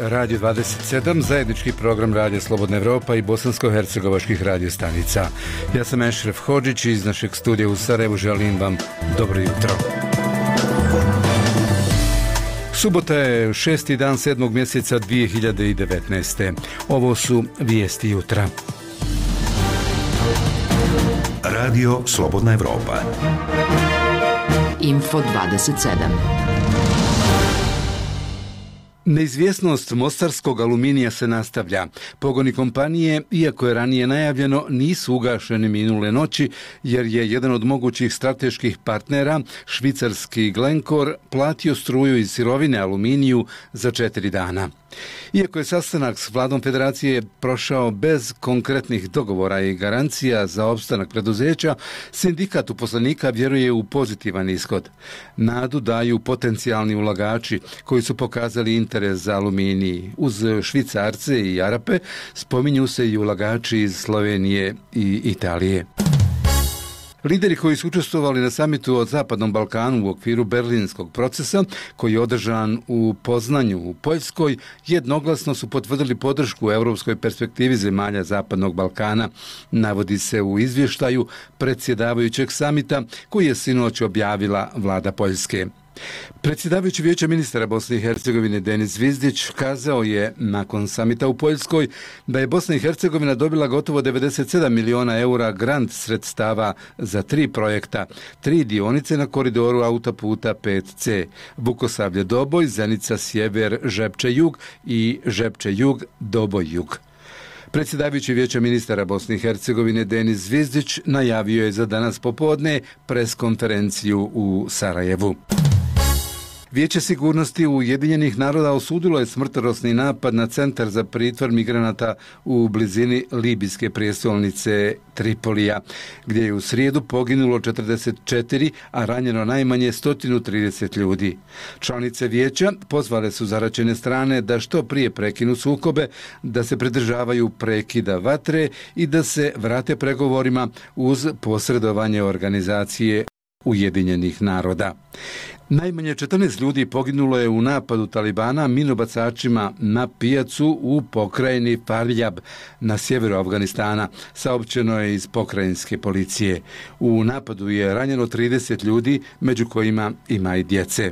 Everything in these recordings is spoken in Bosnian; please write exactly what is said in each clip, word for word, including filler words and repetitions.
Radio dvadeset sedam, zajednički program Radija Slobodna Evropa i bosansko-hercegovačkih radiostanica. Ja sam Ešref Hodžić i iz našeg studija u Sarajevu želim vam dobro jutro. Subota je šesti dan sedmog mjeseca dvije hiljade devetnaeste. Ovo su vijesti jutra. Radio Slobodna Evropa. Info dvadeset sedam. Neizvjesnost mostarskog aluminija se nastavlja. Pogoni kompanije, iako je ranije najavljeno, nisu ugašeni minule noći, jer je jedan od mogućih strateških partnera, švicarski Glencore, platio struju iz sirovine aluminiju za četiri dana. Iako je sastanak s vladom federacije prošao bez konkretnih dogovora i garancija za opstanak preduzeća, sindikat uposlenika vjeruje u pozitivan ishod. Nadu daju potencijalni ulagači koji su pokazali interes za aluminij. Uz Švicarce i Arape spominju se i ulagači iz Slovenije i Italije. Lideri koji su učestvovali na samitu o Zapadnom Balkanu u okviru berlinskog procesa, koji je održan u Poznanju u Poljskoj, jednoglasno su potvrdili podršku europskoj perspektivi zemalja Zapadnog Balkana, navodi se u izvještaju predsjedavajućeg samita koji je sinoć objavila vlada Poljske. Predsjedavajući Vijeća ministara Bosne i Hercegovine Denis Zvizdić kazao je nakon samita u Poljskoj da je Bosna i Hercegovina dobila gotovo devedeset sedam miliona eura grant sredstava za tri projekta, tri dionice na koridoru autoputa pet ce, Vukosavlje-Doboj, Zenica-Sjever, Žepče-Jug i Žepče-Jug, Doboj-Jug. Predsjedavajući Vijeća ministara Bosne i Hercegovine Denis Zvizdić najavio je za danas popodne preskonferenciju u Sarajevu. Vijeće sigurnosti Ujedinjenih naroda osudilo je smrtonosni napad na centar za pritvor migranata u blizini libijske prijestolnice Tripolija, gdje je u srijedu poginulo četrdeset četiri, a ranjeno najmanje sto trideset ljudi. Članice vijeća pozvale su zaraćene strane da što prije prekinu sukobe, da se pridržavaju prekida vatre i da se vrate pregovorima uz posredovanje organizacije Ujedinjenih naroda. Najmanje četrnaest ljudi poginulo je u napadu Talibana minobacačima na pijacu u pokrajini Faryab na sjeveru Afganistana, saopćeno je iz pokrajinske policije. U napadu je ranjeno trideset ljudi, među kojima ima i djece.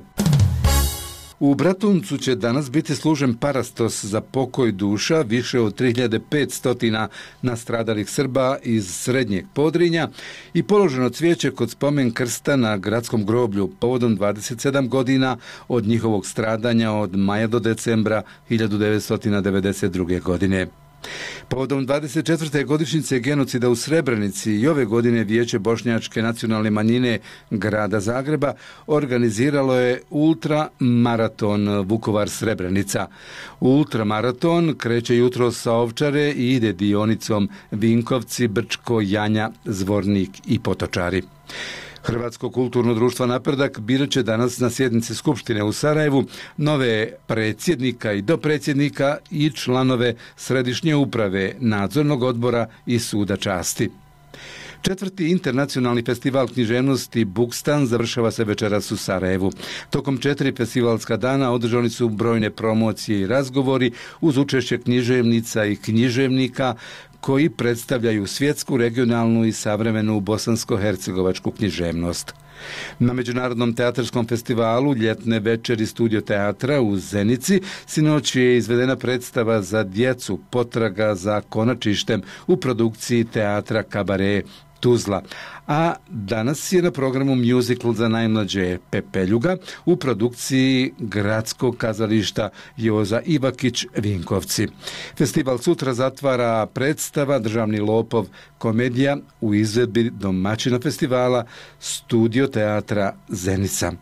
U Bratuncu će danas biti služen parastos za pokoj duša više od tri hiljade petsto nastradalih Srba iz Srednjeg Podrinja i položeno cvijeće kod spomen krsta na gradskom groblju povodom dvadeset sedam godina od njihovog stradanja od maja do decembra hiljadu devetsto devedeset druge. godine. Povodom dvadeset četvrte godišnjice genocida u Srebrenici i ove godine Vijeće Bošnjačke nacionalne manjine grada Zagreba organiziralo je ultramaraton Vukovar-Srebrenica. Ultramaraton kreće jutro sa Ovčare i ide dionicom Vinkovci, Brčko, Janja, Zvornik i Potočari. Hrvatsko kulturno društvo Napredak birat će danas na sjednici Skupštine u Sarajevu nove predsjednika i dopredsjednika i članove Središnje uprave, Nadzornog odbora i Suda časti. Četvrti internacionalni festival književnosti Bukstan završava se večeras u Sarajevu. Tokom četiri festivalska dana održani su brojne promocije i razgovori uz učešće književnica i književnika koji predstavljaju svjetsku, regionalnu i savremenu bosansko-hercegovačku književnost. Na Međunarodnom teatarskom festivalu Ljetne večeri Studio teatra u Zenici sinoć je izvedena predstava za djecu Potraga za konačištem u produkciji teatra Kabare Tuzla, a danas je na programu muzikl za najmlađe Pepeljuga u produkciji Gradskog kazališta Joza Ivakić Vinkovci. Festival sutra zatvara predstava Državni lopov komedija u izvedbi domaćina festivala Studio teatra Zenica.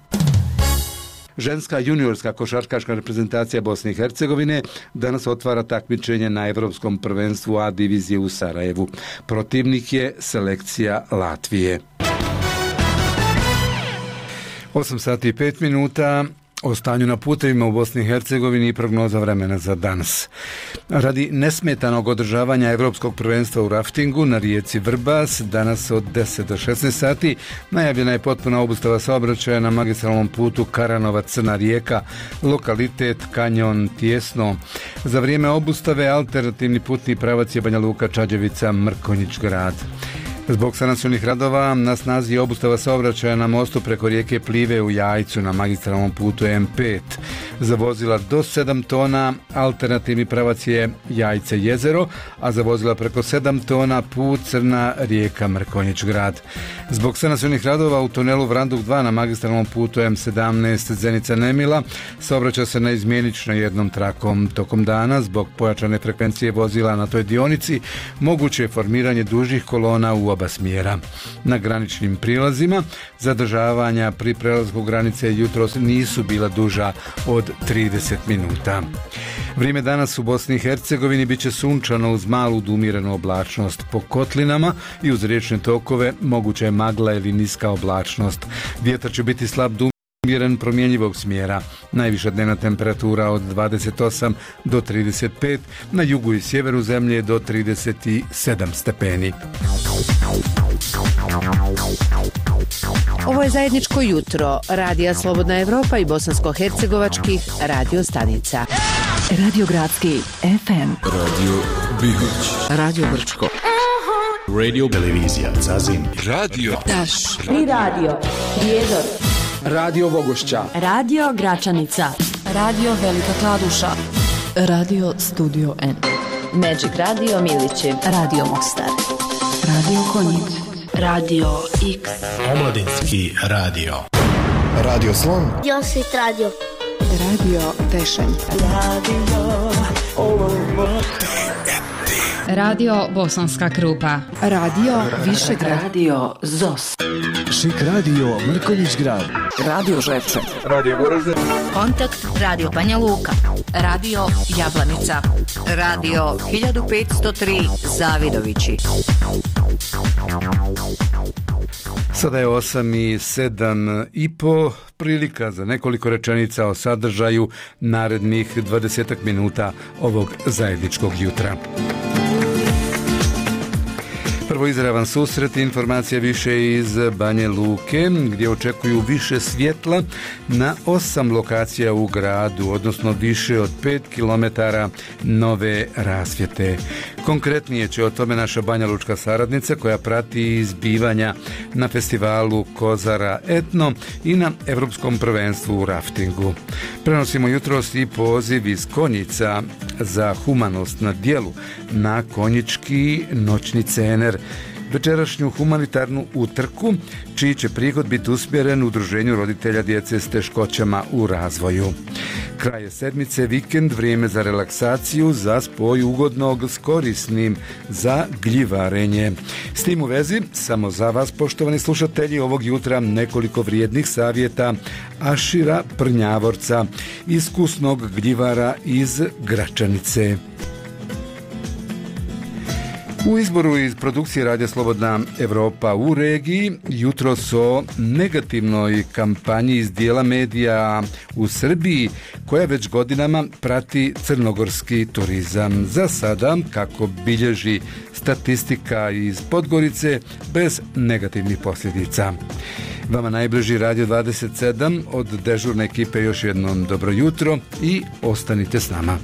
Ženska juniorska košarkaška reprezentacija Bosne i Hercegovine danas otvara takmičenje na Evropskom prvenstvu A divizije u Sarajevu. Protivnik je selekcija Latvije. osam sati i pet minuta. O stanju na putevima u Bosni i Hercegovini i prognoza vremena za danas. Radi nesmetanog održavanja Evropskog prvenstva u raftingu na rijeci Vrbas, danas od deset do šesnaest sati, najavljena je potpuna obustava saobraćaja na magistralnom putu Karanovac-Crna Rijeka, lokalitet Kanjon Tijesno. Za vrijeme obustave alternativni putni pravac je Banja Luka, Čađevica, Mrkonjić Grad. Zbog sanacionih radova na snazi je obustava saobraćaja na mostu preko rijeke Plive u Jajcu na magistralnom putu M pet. Za vozila do sedam tona alternativni pravac je Jajce Jezero, a za vozila preko sedam tona put Crna Rijeka Mrkonjić Grad. Zbog sanacionih radova u tunelu Vranduk dva na magistralnom putu M sedamnaest Zenica Nemila saobraća se neizmjenično jednom trakom. Tokom dana zbog pojačane frekvencije vozila na toj dionici moguće je formiranje dužih kolona u oba smjera. Na graničnim prilazima zadržavanja pri prelasku granice jutros nisu bila duža od trideset minuta. Vrijeme danas u Bosni i Hercegovini bit će sunčano uz malu umirenu oblačnost. Po kotlinama i uz riječne tokove moguća je magla ili niska oblačnost. Vjetar će biti slab do umjeren promjenjivog smjera. Najviša dnevna temperatura od dvadeset osam do trideset pet, na jugu i sjeveru zemlje do trideset sedam stepeni. Ovo je zajedničko jutro Radija Slobodna Evropa i bosansko-hercegovačkih radio stanica. Radio Gradski F M, Radio Bihoć, Radio Brčko, Radio Televizija Zazin, Radio Daš, Tri radio Prijedor, Radio Vogošća, Radio Gračanica, Radio Velika Kladuša, Radio Studio N, Magic Radio Milići, Radio Mostar, Radio Konjic, Radio X, Omladinski radio, Radio Slon, Josit Radio, Radio Tešanj, Radio Olovo, Radio Bosanska Krupa, Radio Višegrad, Radio Zos, Šik Radio Mrkonjić Grad, Radio Ževče, Radio Goražde, Kontakt Radio Banja Luka, Radio Jablanica, Radio hiljadu petsto tri Zavidovići. Sada je osam i sedam i po, prilika za nekoliko rečenica o sadržaju narednih dvadesetak minuta ovog zajedničkog jutra. Prvo izravan susret, informacija više iz Banje Luke, gdje očekuju više svjetla na osam lokacija u gradu, odnosno više od pet kilometara nove rasvjete. Konkretnije će o tome naša banjalučka saradnica koja prati izbivanja na festivalu Kozara Etno i na Evropskom prvenstvu u raftingu. Prenosimo jutros i poziv iz Konjica za humanost na djelu na konjički noćni cener, večerašnju humanitarnu utrku, čiji će prihod biti usmjeren u udruženju roditelja djece s teškoćama u razvoju. Kraj je sedmice, vikend, vrijeme za relaksaciju, za spoj ugodnog s korisnim, za gljivarenje. S tim u vezi, samo za vas, poštovani slušatelji, ovog jutra nekoliko vrijednih savjeta Ašira Prnjavorca, iskusnog gljivara iz Gračanice. U izboru iz produkcije Radija Slobodna Evropa u regiji jutros o negativnoj kampanji iz dijela medija u Srbiji koja već godinama prati crnogorski turizam. Za sada, kako bilježi statistika iz Podgorice, bez negativnih posljedica. Vama najbliži Radio dvadeset sedam, od dežurne ekipe još jednom dobro jutro i ostanite s nama.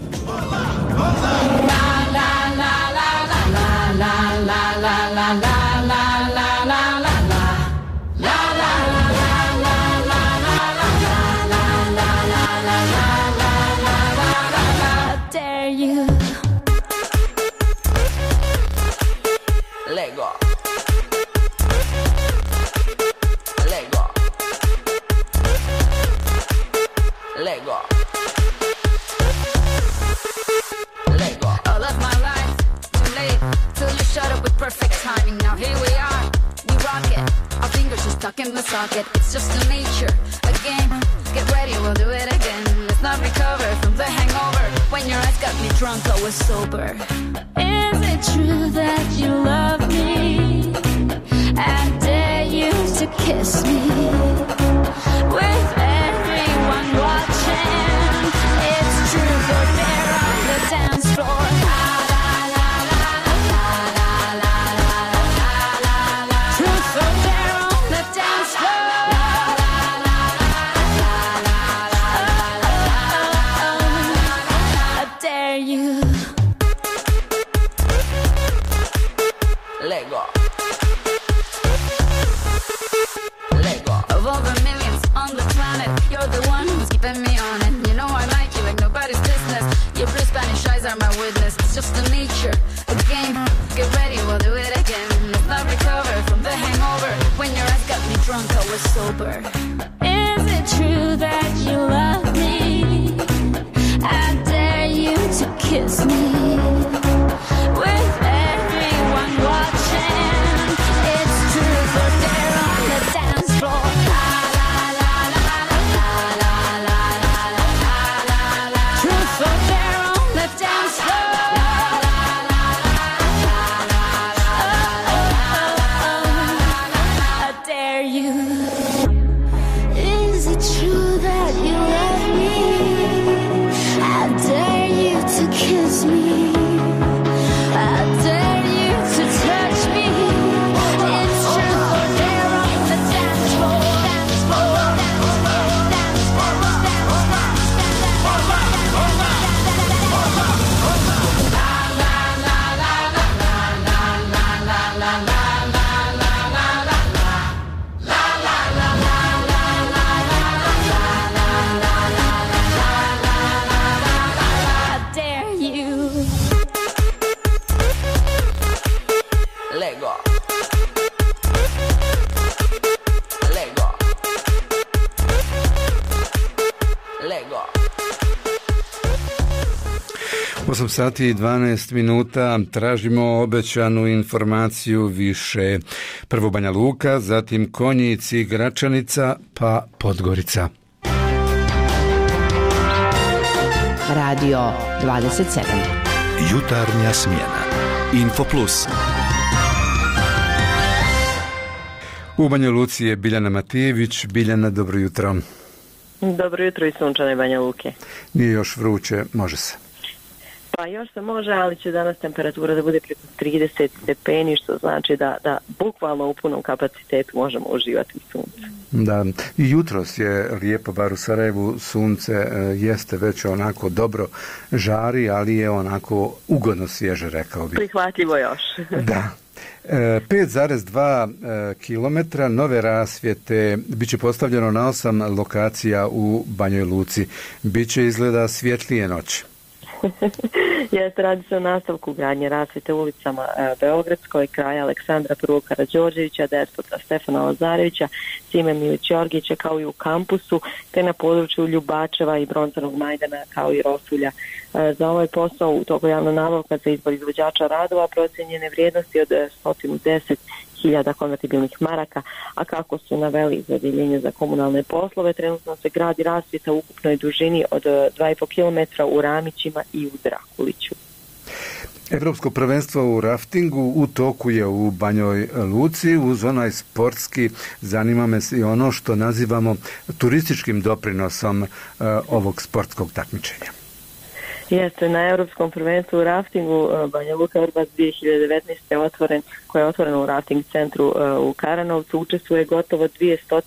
In the socket, it's just a nature, a game. Get ready, we'll do it again. Let's not recover from the hangover. When your eyes got me drunk, I was sober. Is it true that you love me? I dare you to kiss me with everyone eyes are my witness. It's just the nature, a game. Get ready, we'll do it again. Let's not recover from the hangover. When your eyes got me drunk, I was sober. Is it true that you love me? I dare you to kiss me. With everyone watching, it's truth or dare on the dance floor. La la la la la la la la la la. Truth or dare on the dance floor. La la la la la la. Oh oh oh, I dare you. Is it true that you love me? I dare you to kiss me. I dare you to touch me. It's truth or dare on the dance floor. Dance floor, dance floor, dance floor, dance floor, I dare you. Lego. Lego. Lego. osam sati i dvanaest minuta, tražimo obećanu informaciju više. Prvo Banja Luka, zatim Konjici, Gračanica, pa Podgorica. Radio dvadeset sedam. Jutarnja smjena. Info Plus. U Banja Luci je Biljana Matijević. Biljana, dobro jutro. Dobro jutro i sunčane Banja Luke. Nije još vruće, može se. Pa još se može, ali će danas temperatura da bude preko trideset stepeni, što znači da, da bukvalno u punom kapacitetu možemo uživati u suncu. Da, i jutros je lijepo, bar u Sarajevu, sunce e, jeste već onako dobro žari, ali je onako ugodno svježe, rekao bih. Prihvatljivo još. Da. E, pet zarez dva kilometra nove rasvjete biće postavljeno na osam lokacija u Banjoj Luci. Biće izgleda svjetlije noći. Jeste, radi se o nastavku gradnje rasvjete u ulicama e, Beogradskoj, kraja Aleksandra prvog Karađorđevića, Despota Stefana Lazarevića, Sime Milić-Jorgića, kao i u kampusu, te na području Ljubačeva i Bronzanog Majdana, kao i Rosulja. E, za ovaj posao u toku javna nabavka za izbor izvođača radova procijenjene vrijednosti od sto deset hiljada konvertibilnih maraka, a kako su naveli za Odjeljenje za komunalne poslove, trenutno se gradi rasvjeta u ukupnoj dužini od dva i po kilometra u Ramićima i u Drakuliću. Evropsko prvenstvo u raftingu u toku je u Banjoj Luci. Uz onaj sportski zanima me i ono što nazivamo turističkim doprinosom uh, ovog sportskog takmičenja. Jeste, na Europskom prvenstvu u raftingu Banja Luka Vrbas dvije hiljade devetnaeste. otvoren, koja je otvorena u rafting centru uh, u Karanovcu, učestvuje gotovo dvjesto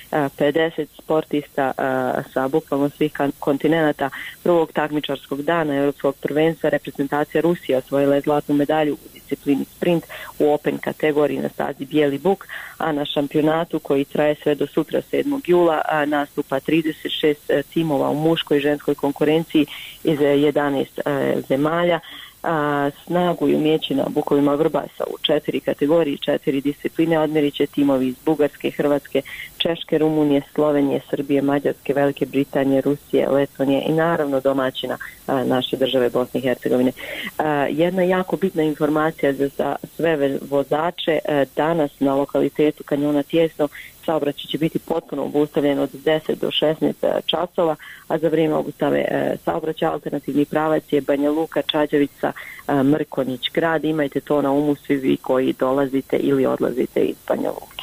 pedeset sportista uh, sa bukvalno svih kontinenata. Prvog takmičarskog dana Europskog prvenstva reprezentacija Rusije osvojila je zlatnu medalju u disciplini sprint u Open kategoriji na stazi Bijeli Buk, a na šampionatu koji traje sve do sutra sedmog jula a nastupa trideset šest timova u muškoj i ženskoj konkurenciji iz jedanaest e, zemalja. A, snagu i umijeće na bukovima Vrbasa u četiri kategorije, četiri discipline odmjerit će timovi iz Bugarske, Hrvatske, Češke, Rumunije, Slovenije, Srbije, Mađarske, Velike Britanije, Rusije, Letonije i naravno domaćina a, naše države Bosne i Hercegovine. A, jedna jako bitna informacija za, za sve vozače, a, danas na lokalitetu Kanjona Tijesno saobraćaj će biti potpuno obustavljen od deset do šesnaest časova, a za vrijeme obustave e, saobraćaja alternativni pravac je Banja Luka, Čađavica, e, Mrkonjić grad. Imajte to na umu svi vi koji dolazite ili odlazite iz Banja Luke.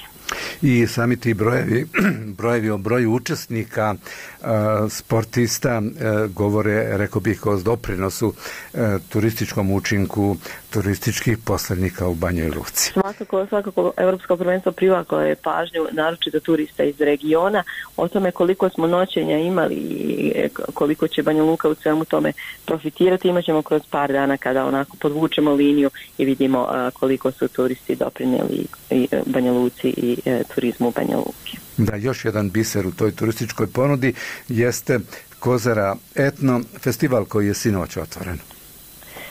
I sami ti brojevi, brojevi o broju učesnika, uh, sportista uh, govore, rekao bih, o doprinosu uh, turističkom učinku turističkih posrednika u Banjoj Luci. Svakako, svakako Europsko prvenstvo privuklo je pažnju naročito turista iz regiona o tome koliko smo noćenja imali i koliko će Banja Luka u svemu tome profitirati. Imaćemo kroz par dana kada onako podvučemo liniju i vidimo uh, koliko su turisti doprinijeli i Banja Luci i uh, turizmu u Banja Luki. Da, još jedan biser u toj turističkoj ponudi jeste Kozara Etno, festival koji je sinoć otvoren.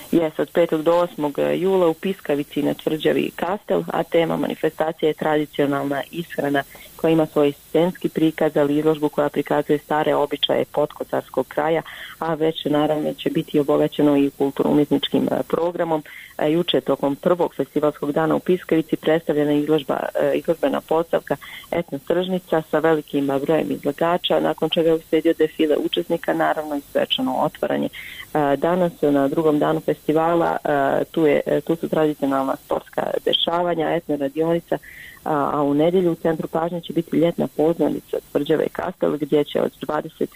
Jes, od petog do osmog jula u Piskavici na tvrđavi Kastel, a tema manifestacije je tradicionalna ishrana koja ima svoj scenski prikaz, ali izložbu koja prikazuje stare običaje podkotarskog kraja, a već naravno će biti obogaćeno i kulturno-umjetničkim programom. Juče tokom prvog festivalskog dana u Piskavici predstavljena izložba, izložbena postavka Etno tržnica sa velikim brojem izlagača, nakon čega je uslijedio defile učesnika, naravno i svečano otvaranje. Danas na drugom danu festivala tu, je, tu su tradicionalna sportska dešavanja, etno radionica, a u nedjelju u centru pažnje će biti ljetna poznanica tvrđave Kastel, gdje će od dvadeset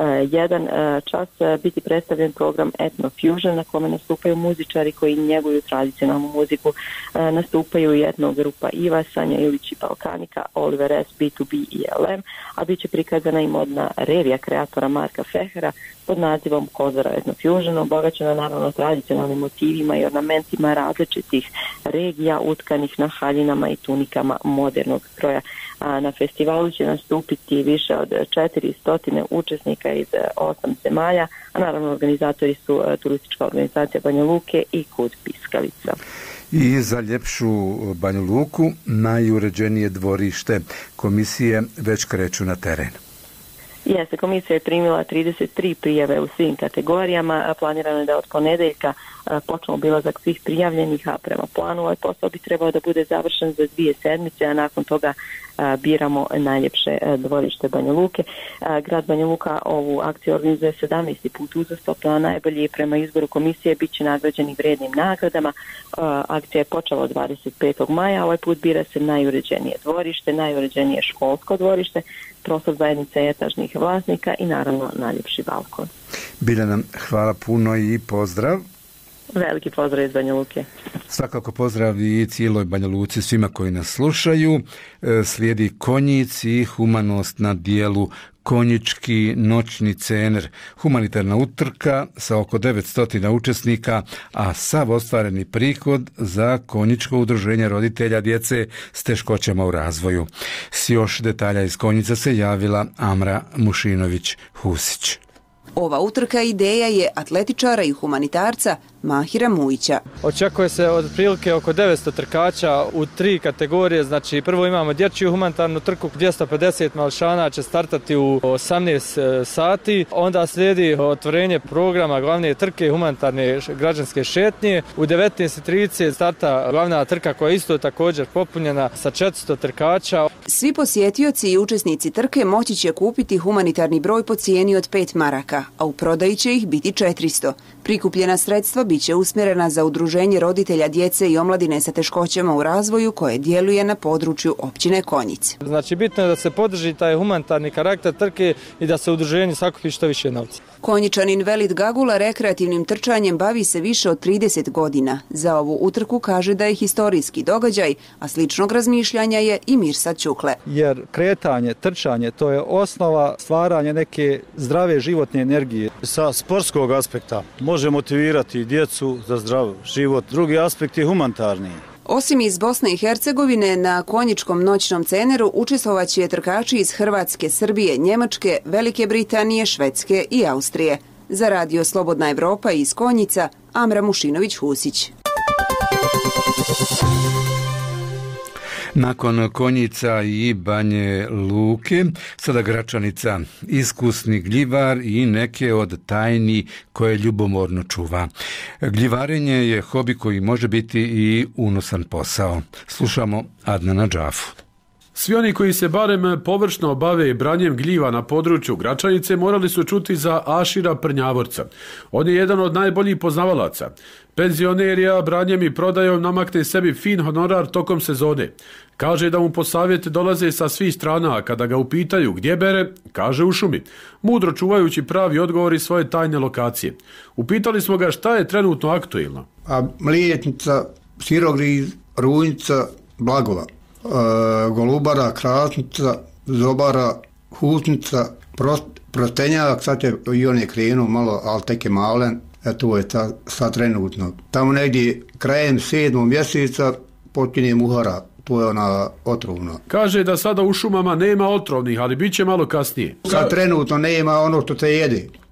jedan čas biti predstavljen program Etno Fusion, na kome nastupaju muzičari koji njeguju tradicionalnu muziku. Nastupaju i etno grupa Iva, Sanja Ilić i Balkanika, Oliver S, B two B i L M, a bit će prikazana i modna revija kreatora Marka Fehera pod nazivom Kozara Etno Fusion, obogaćena naravno tradicionalnim motivima i ornamentima različitih regija utkanih na haljinama i tunikama modernog kroja. A na festivalu će nastupiti više od četiristo učesnika iz osam zemalja, a naravno organizatori su turistička organizacija Banja Luke i Kud Piskavica. I za ljepšu Banju Luku najuređenije dvorište, komisije već kreću na teren. Jeste, komisija je primila trideset tri prijave u svim kategorijama, planirano je da od ponedeljka počne obilazak svih prijavljenih, a prema planu ovaj posao bi trebao da bude završen za dvije sedmice, a nakon toga biramo najljepše dvorište Banja Luke. Grad Banja Luka ovu akciju organizuje sedamnaesti put uzastopno, a najbolji prema izboru komisije bit će nagrađeni vrednim nagradama. Akcija je počela od dvadeset petog maja, ovaj put bira se najuređenije dvorište, najuređenije školsko dvorište, prostor zajednice etažnih vlasnika i naravno najljepši balkon. Biljana, hvala puno i pozdrav. Veliki pozdrav iz Banja Luke. Svakako pozdrav i cijeloj Banja Luci, svima koji nas slušaju. Slijedi Konjic i humanost na dijelu Konjički noćni cener, humanitarna utrka sa oko devetsto učesnika, a sav ostvareni prihod za Konjičko udruženje roditelja djece s teškoćama u razvoju. S još detalja iz Konjica se javila Amra Mušinović-Husić. Ova utrka ideja je atletičara i humanitarca Mahira Mujića. Očekuje se od prilike oko devetsto trkača u tri kategorije. Znači prvo imamo dječju humanitarnu trku, dvjesto pedeset mališana će startati u osamnaest sati. Onda slijedi otvorenje programa glavne trke humanitarne građanske šetnje. U devetnaest trideset starta glavna trka koja je isto također popunjena sa četiristo trkača. Svi posjetioci i učesnici trke moći će kupiti humanitarni broj po cijeni od pet maraka, a u prodaji će ih biti četiristo. Prikupljena sredstva bit će usmjerena za udruženje roditelja djece i omladine sa teškoćama u razvoju koje djeluje na području općine Konjic. Znači bitno je da se podrži taj humanitarni karakter trke i da se udruženje sakupi što više novca. Konjičanin Velid Gagula rekreativnim trčanjem bavi se više od trideset godina. Za ovu utrku kaže da je historijski događaj, a sličnog razmišljanja je i Mirsad Čukle. Jer kretanje, trčanje, to je osnova stvaranja neke zdrave životne energije. Sa sportskog aspekta može motivirati djecu za zdrav život. Drugi aspekt je humanitarni. Osim iz Bosne i Hercegovine, na Konjičkom noćnom ceneru učestvovaće trkači iz Hrvatske, Srbije, Njemačke, Velike Britanije, Švedske i Austrije. Za Radio Slobodna Evropa iz Konjica, Amra Mušinović-Husić. Nakon Konjica i Banje Luke, sada Gračanica, iskusni gljivar i neke od tajni koje ljubomorno čuva. Gljivarenje je hobi koji može biti i unosan posao. Slušamo Adnana Džafu. Svi oni koji se barem površno bave branjem gljiva na području Gračanice morali su čuti za Ašira Prnjavorca. On je jedan od najboljih poznavalaca. Penzioner je branjem i prodajom namakne sebi fin honorar tokom sezone. Kaže da mu po savjet dolaze sa svih strana, a kada ga upitaju gdje bere, kaže u šumi, mudro čuvajući pravi odgovor i svoje tajne lokacije. Upitali smo ga šta je trenutno aktuelno. A Mlijetnica, Sirogriz, Runjica, Blagova. E, Golubara, Krasnica, Zobara, Husnica, prost, Prostenjak, sad je i on je krenuo malo, ali tek je malen, e, to je ta, sad trenutno. Tamo negdje krajem sedmog mjeseca počinje muhara, to je ona otrovna. Kaže da sada u šumama nema otrovnih, ali bit će malo kasnije. Sad trenutno nema ono što se jede.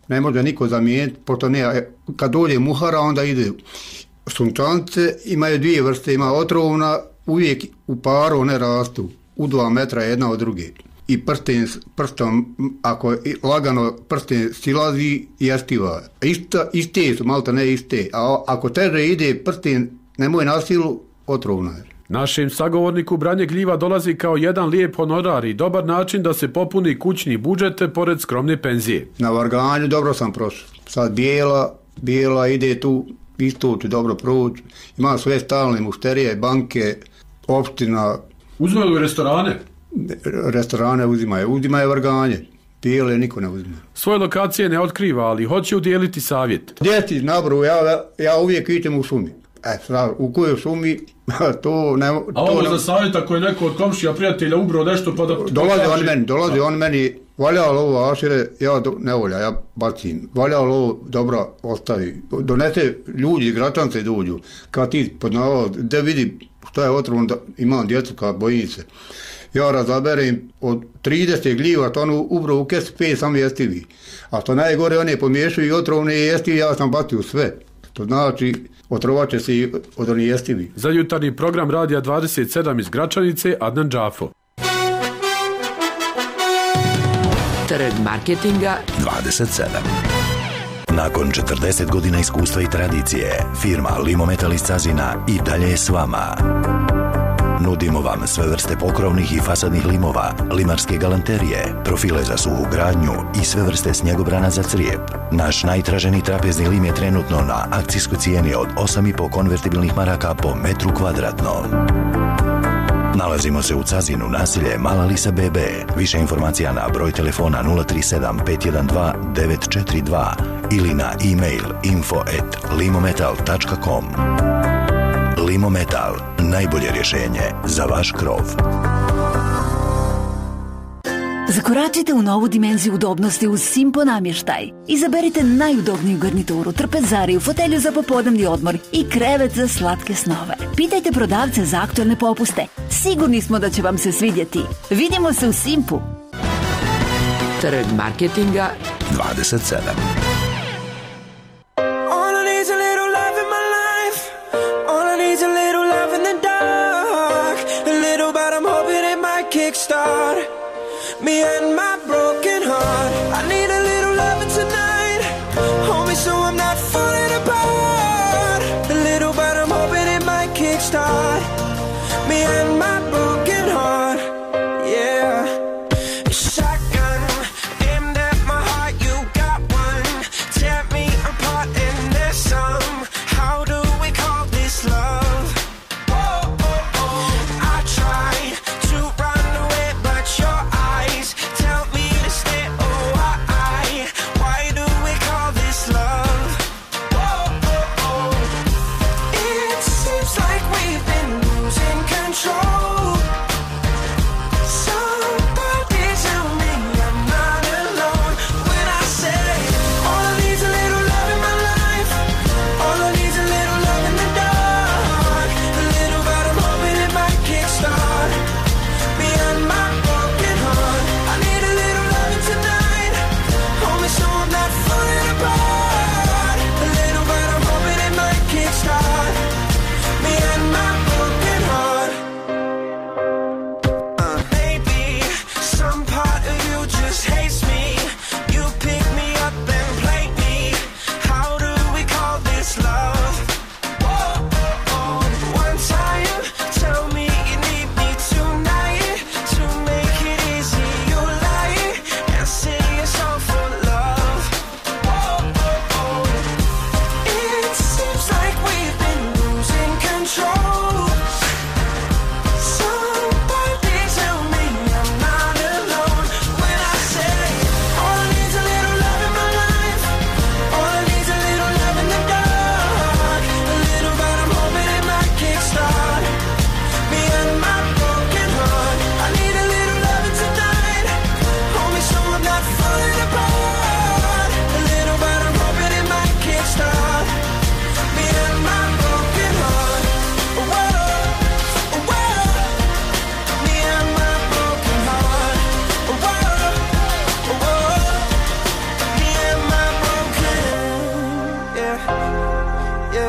ne može niko zamijeniti, pošto ne, kad dođe muhara, onda ide sunčance, imaju dvije vrste, ima otrovna, uvijek u paru one rastu, u dva metra jedna od druge. I prsten, prstom, ako lagano prsten silazi, jestiva. Ista, iste su, malta ne iste, a ako teže ide prsten, nemoj na silu, otrovna je. Našem sagovorniku branje gljiva dolazi kao jedan lijep honorar i dobar način da se popuni kućni budžet pored skromne penzije. Na varganju dobro sam prošao. Sad bijela, bijela ide tu, isto ću dobro proći. Ima sve stalne mušterije, banke, opština. Uzimaju li restorane? Restorane uzimaju, uzimaju varganje. Bijele niko ne uzima. Svoje lokacije ne otkriva, ali hoće udjeliti savjet. Djeci nabru, ja, ja uvijek idem u šumi. E, sad, u kojoj šumi, to ne... A ovo ne... za savjet ako je neko od komšija prijatelja ubrao nešto pa da... Dolaze on meni, dolaze on meni, valjalo ovo ašire, ja do, ne volja, ja bacim. Valjalo ovo dobro ostavi. Donese ljudi, gračance dođu, kad ti podnavao, da vidi što je otrovno, da imam djecu kad bojim se. Ja razaberem od trideset gljiva, to ono ubrao u kesu pet sam jestivi. A što najgore, one pomiješaju i otrovne i jestivi, ja sam batio sve. To znači, otrovaće se i od oni jestivi. Za jutarnji program Radija dvadeset sedam iz Gračanice, Adnan Džafo. Trg marketinga dvadeset sedam. Nakon četrdeset godina iskustva i tradicije, firma Limometal iz Cazina i dalje je s vama. Nudimo vam sve vrste pokrovnih i fasadnih limova, limarske galanterije, profile za suhu gradnju i sve vrste snjegobrana za crijep. Naš najtraženiji trapezni lim je trenutno na akcijskoj cijeni od osam i po konvertibilnih maraka po metru kvadratnom. Nalazimo se u Cazinu, naselje Mala Lisa B B. Više informacija na broj telefona nula tri sedam pet jedan dva devet četiri dva ili na e-mail info at limometal tačka com. Limometal, najbolje rješenje za vaš krov. Zakoračite u novu dimenziju udobnosti uz Simpo namještaj. Izaberite najudobniju garnituru, trpezariju, fotelju za popodnevni odmor i krevet za slatke snove. Pitajte prodavce za aktualne popuste. Sigurni smo da će vam se svidjeti. Vidimo se u Simpu. Trg marketinga dvadeset sedam. Kickstart me and my broken heart. I need a little loving tonight, hold me so I'm not falling apart. A little, but I'm hoping it might kickstart me and my broken heart. Yeah, shotgun aimed at my heart. You got one.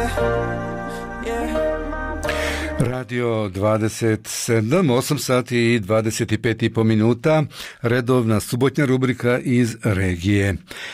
yeah, yeah. Radio dvadeset sedam, osam sati i dvadeset pet i po minuta, redovna subotnja rubrika iz regije.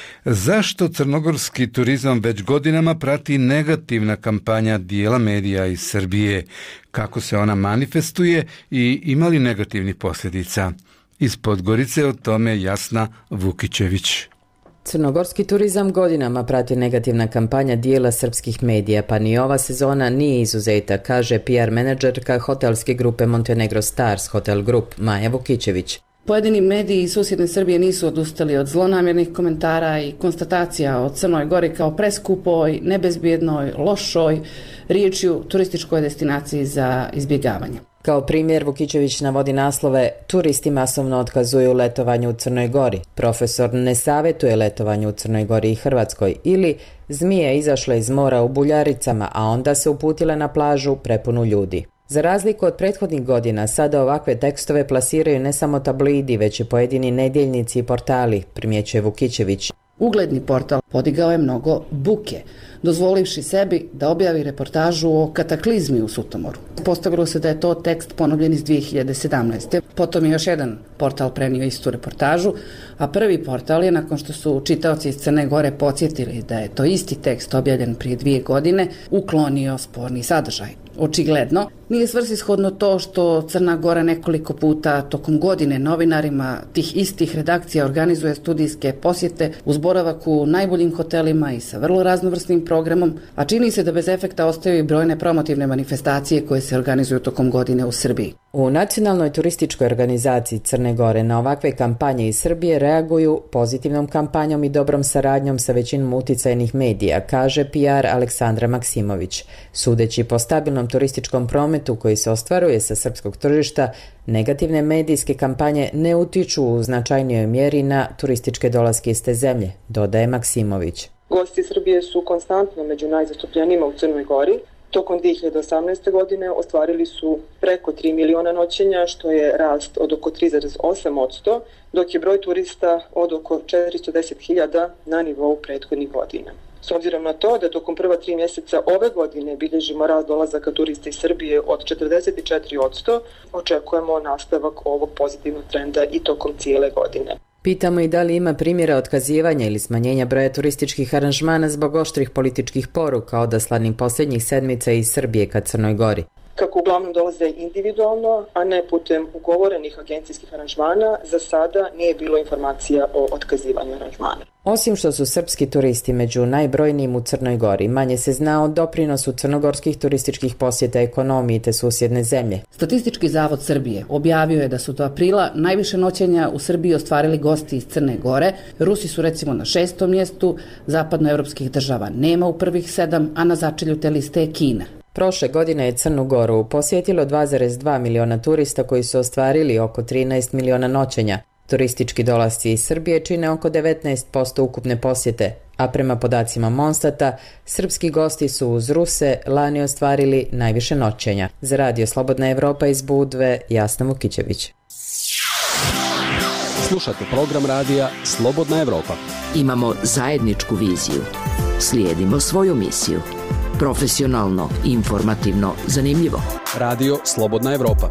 Zašto crnogorski turizam već godinama prati negativna kampanja dijela medija iz Srbije? Kako se ona manifestuje i ima li negativnih posljedica? Iz Podgorice o tome Jasna Vukićević. Crnogorski turizam godinama prati negativna kampanja dijela srpskih medija, pa ni ova sezona nije izuzeta, kaže P R menadžerka hotelske grupe Montenegro Stars Hotel Group Maja Vukićević. Pojedini mediji iz susjedne Srbije nisu odustali od zlonamjernih komentara i konstatacija o Crnoj Gori kao preskupoj, nebezbjednoj, lošoj, riječju turističkoj destinaciji za izbjegavanje. Kao primjer Vukićević navodi naslove "Turisti masovno otkazuju letovanje u Crnoj Gori", "Profesor ne savjetuje letovanje u Crnoj Gori i Hrvatskoj" ili "Zmije izašla iz mora u Buljaricama, a onda se uputila na plažu prepunu ljudi". Za razliku od prethodnih godina, sada ovakve tekstove plasiraju ne samo tabloidi, već i pojedini nedjeljnici i portali, primjećuje Vukićević. Ugledni portal podigao je mnogo buke, dozvolivši sebi da objavi reportažu o kataklizmi u Sutomoru. Postavilo se da je to tekst ponovljen iz dvije hiljade sedamnaeste. Potom je još jedan portal prenio istu reportažu, a prvi portal je, nakon što su čitaoci iz Crne Gore podsjetili da je to isti tekst objavljen prije dvije godine, uklonio sporni sadržaj. Očigledno, nije svrsishodno to što Crna Gora nekoliko puta tokom godine novinarima tih istih redakcija organizuje studijske posjete uz boravak u najboljim hotelima i sa vrlo raznovrsnim programom, a čini se da bez efekta ostaju i brojne promotivne manifestacije koje se organizuju tokom godine u Srbiji. U Nacionalnoj turističkoj organizaciji Crne Gore na ovakve kampanje iz Srbije reaguju pozitivnom kampanjom i dobrom saradnjom sa većinom uticajnih medija, kaže P R Aleksandra Maksimović. Sudeći po stabilnom turističkom prometu koji se ostvaruje sa srpskog tržišta, negativne medijske kampanje ne utiču u značajnijoj mjeri na turističke dolaske iz te zemlje, dodaje Maksimović. Gosti Srbije su konstantno među najzastupljenijima u Crnoj Gori. Tokom dvije hiljade osamnaeste. godine ostvarili su preko tri miliona noćenja, što je rast od oko tri zarez osam posto, dok je broj turista od oko četiristo deset hiljada na nivou prethodnih godina. S obzirom na to da tokom prva tri mjeseca ove godine bilježimo rast dolazaka turista iz Srbije od četrdeset četiri posto, očekujemo nastavak ovog pozitivnog trenda i tokom cijele godine. Pitamo i da li ima primjera otkazivanja ili smanjenja broja turističkih aranžmana zbog oštrih političkih poruka odaslanih posljednjih sedmica iz Srbije ka Crnoj Gori. Kako uglavnom dolaze individualno, a ne putem ugovorenih agencijskih aranžmana, za sada nije bilo informacija o otkazivanju aranžmana. Osim što su srpski turisti među najbrojnijim u Crnoj Gori, manje se zna o doprinosu crnogorskih turističkih posjeta ekonomiji te susjedne zemlje. Statistički zavod Srbije objavio je da su do aprila najviše noćenja u Srbiji ostvarili gosti iz Crne Gore. Rusi su recimo na šestom mjestu, zapadnoevropskih država nema u prvih sedam, a na začelju te liste je Kina. Prošle godine je Crnu Goru posjetilo dva zarez dva miliona turista koji su ostvarili oko trinaest miliona noćenja. Turistički dolasci iz Srbije čine oko devetnaest posto ukupne posjete, a prema podacima Monstata, srpski gosti su uz Ruse lani ostvarili najviše noćenja. Za Radio Slobodna Evropa iz Budve, Jasna Vukićević. Slušate program radija Slobodna Evropa. Imamo zajedničku viziju. Slijedimo svoju misiju. Profesionalno, informativno, zanimljivo. Radio Slobodna Evropa.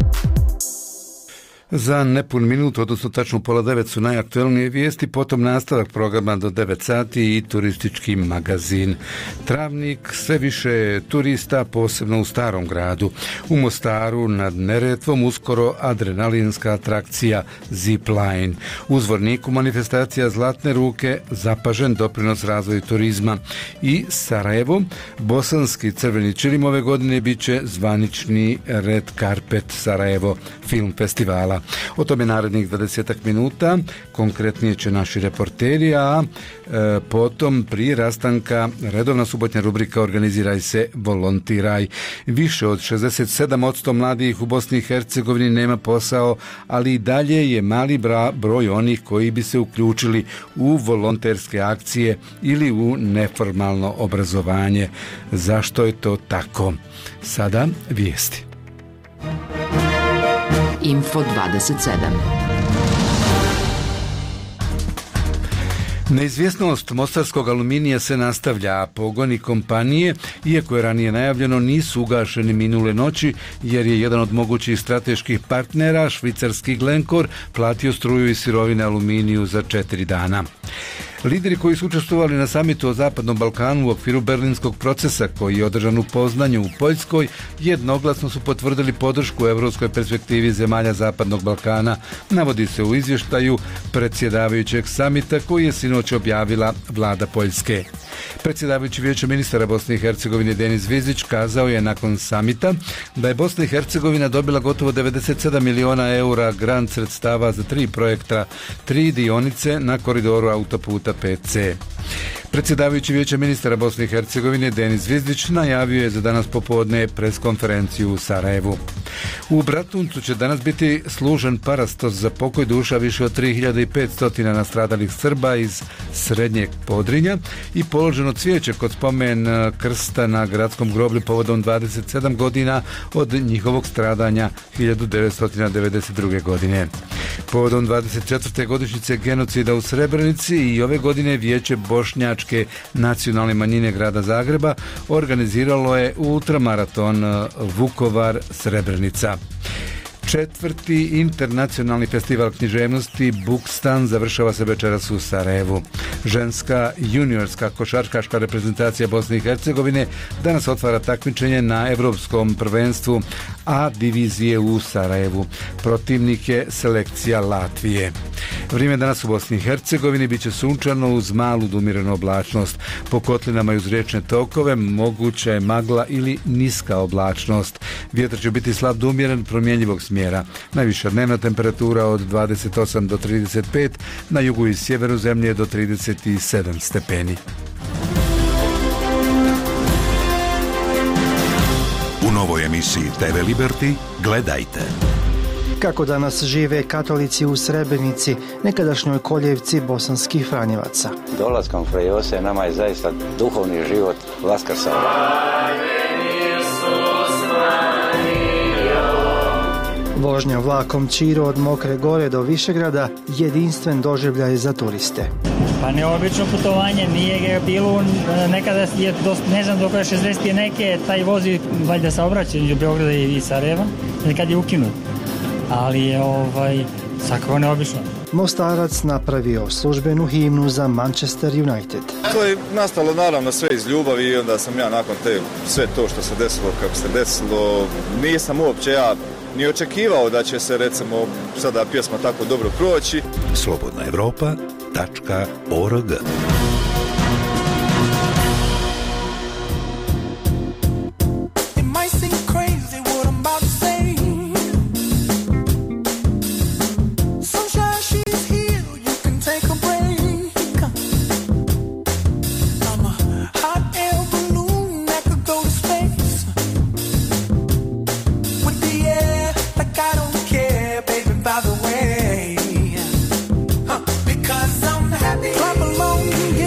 Za nepun minut, odnosno tačno pola devet su najaktuelnije vijesti, potom nastavak programa do devet sati i turistički magazin. Travnik, sve više turista, posebno u Starom gradu. U Mostaru nad Neretvom uskoro adrenalinska atrakcija Zipline. U Zvorniku manifestacija Zlatne ruke, zapažen doprinos razvoju turizma. I Sarajevo, bosanski crveni čilim ove godine bit će zvanični Red Carpet Sarajevo film festivala. O tome narednih dvadesetak minuta, konkretnije će naši reporteri, a e, potom prije rastanka redovna subotnja rubrika Organiziraj se, volontiraj. Više od šezdeset sedam posto mladih u Bosni i Hercegovini nema posao, ali i dalje je mali bra, broj onih koji bi se uključili u volonterske akcije ili u neformalno obrazovanje. Zašto je to tako? Sada vijesti. Info dvadeset sedam. Neizvjesnost mostarskog aluminija se nastavlja, a pogoni kompanije, iako je ranije najavljeno, nisu ugašeni minule noći, jer je jedan od mogućih strateških partnera, švicarski Glencore, platio struju i sirovine aluminiju za četiri dana. Lideri koji su učestvovali na samitu o Zapadnom Balkanu u okviru berlinskog procesa koji je održan u Poznanju u Poljskoj jednoglasno su potvrdili podršku evropskoj perspektivi zemalja Zapadnog Balkana, navodi se u izvještaju predsjedavajućeg samita koji je sinoć objavila vlada Poljske. Predsjedavajući Vijeća ministara Bosne i Hercegovine Denis Zvizdić kazao je nakon samita da je Bosna i Hercegovina dobila gotovo devedeset sedam miliona eura grant sredstava za tri projekta, tri dionice na koridoru autoputa pet ce. Predsjedavajući Vijeća ministara Bosne i Hercegovine Denis Zvizdić najavio je za danas popodne preskonferenciju u Sarajevu. U Bratuncu će danas biti služen parastos za pokoj duša više od tri hiljade petsto nastradalih Srba iz Srednjeg Podrinja i položeno cvijeće kod spomen krsta na gradskom groblju povodom dvadeset sedam godina od njihovog stradanja hiljadu devetsto devedeset druge. godine. Povodom dvadeset četvrte godišnjice genocida u Srebrenici i ove godine Vijeće bošnjačke nacionalne manjine grada Zagreba organiziralo je ultramaraton Vukovar-Srebrenica. Četvrti internacionalni festival književnosti Bukstan završava se večeras u Sarajevu. Ženska juniorska košarkaška reprezentacija Bosne i Hercegovine danas otvara takmičenje na Evropskom prvenstvu A divizije u Sarajevu. Protivnik je selekcija Latvije. Vrijeme danas u Bosni i Hercegovini biće sunčano uz malu do umjerenu oblačnost. Po kotlinama i uz riječne tokove moguća je magla ili niska oblačnost. Vjetar će biti slab do umjeren, promjenjivog smjera. Najviša dnevna temperatura od dvadeset osam do trideset pet, na jugu i sjeveru zemlje do trideset sedam stepeni. U novoj emisiji te ve Liberty gledajte. Kako danas žive katolici u Srebrenici, nekadašnjoj koljevci bosanskih Franjevaca. Dolaskom Fra Jose nama je zaista duhovni život vaskrsao. Vožnja vlakom Čiro od Mokre Gore do Višegrada jedinstven doživljaj za turiste. Pa neobično putovanje, nije ga bilo, nekada je, dost, ne znam dok je šezdeset neke, taj vozi valjda saobraćaj između Beograda i Sarajeva, kad je ukinut. Ali je ovaj, svakako neobično. Mostarac napravio službenu himnu za Manchester United. To je nastalo naravno sve iz ljubavi i onda sam ja nakon te sve to što se desilo kako se desilo, nisam uopće ja ni očekivao da će se recimo sada pjesma tako dobro proći. slobodna evropa tačka org Clap along, yeah.